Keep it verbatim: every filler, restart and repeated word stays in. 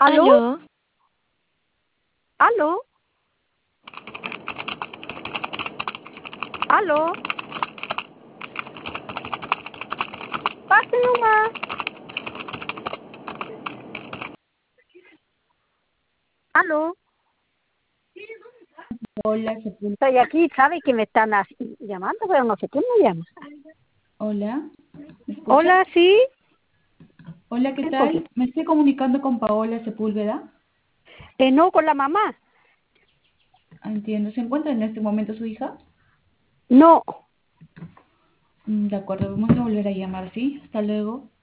¿Aló? Aló, ¿Aló? ¿Aló? Pase nomás. ¿Aló? Hola, Sepul- Estoy aquí, ¿sabe que me están así- llamando? Pero no sé quién me llama. Hola, ¿me escuchas? Hola, ¿sí? Hola, ¿qué Un tal? poquito. Me estoy comunicando con Paola Sepúlveda. Eh, no, con la mamá. Ah, entiendo, ¿se encuentra en este momento su hija? No. Mm, De acuerdo, vamos a volver a llamar, ¿sí? Hasta luego.